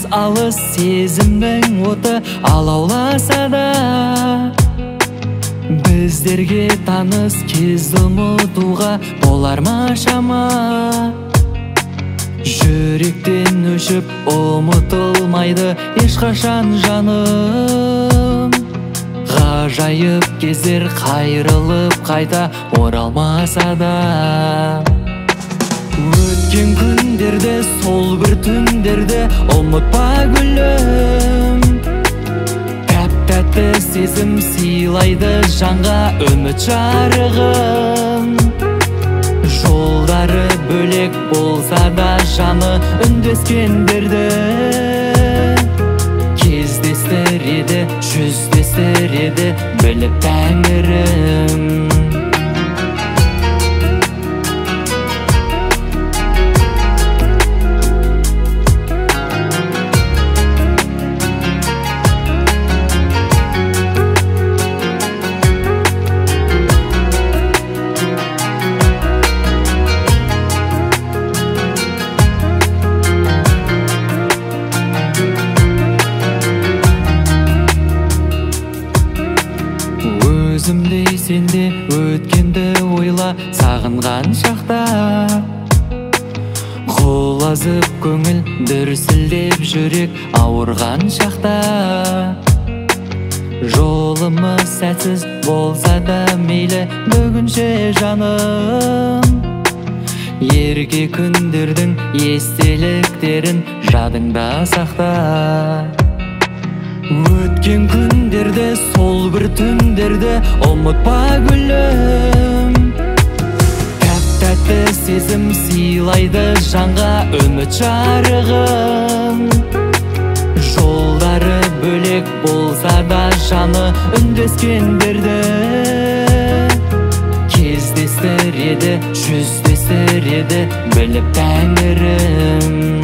алыс сезімнің оты алауласа да, біздерге таныс кезді ұмытуға болар ма шама? Жүректен өшіп ұмытылмайды ешқашан жаным. Ғажайып кездер қайрылып қайта оралмаса да, өткен күндерде, сол бір түндерде ұмытпа гүлім. Тәп-тәтті сезім сыйлайды жанға үміт жарығын. Жолдары бөлек болса да жаны үндескендерді кездестір еді, жүздестір еді біліп тәңірім. Өзімдей сенде өткенді ойла сағынған шақта, құлазып көңіл дүрсілдеп жүрек ауырған шақта. Жолымыз сәтсіз болса да мейлі бүгінше жаным, ерке күндердің естеліктерін жадыңда сақта. Өткен күндерде, сол бір түндерде ұмытпа гүлім. Тәп-тәтті сезім сыйлайды жанға үміт жарығын. Жолдары бөлек болса да жаны үндескендерді кездестір еді, жүздестір еді біліп тәңірім.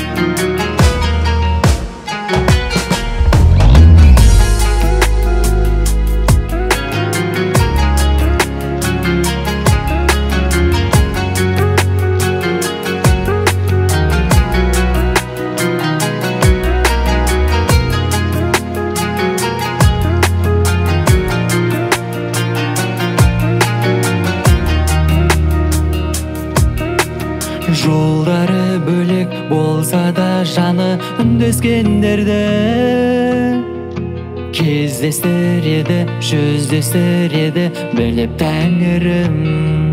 Жолдары бөлек болса да жаны үндескендерді кездестір еді, жүздестір еді біліп тәңірім.